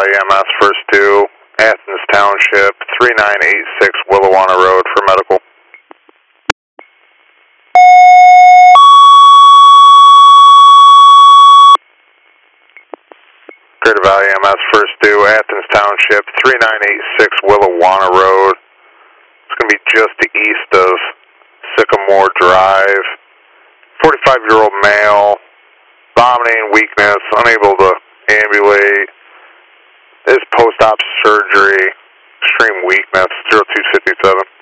Valley EMS, first due, Athens Township, 3986 Willawanna Road for medical. Greater Valley EMS, first due, Athens Township, 3986 Willawanna Road. It's going to be just to the east of Sycamore Drive. 45-year-old male, vomiting, weakness, unable to ambulate. This post-op surgery, extreme weakness, 0257.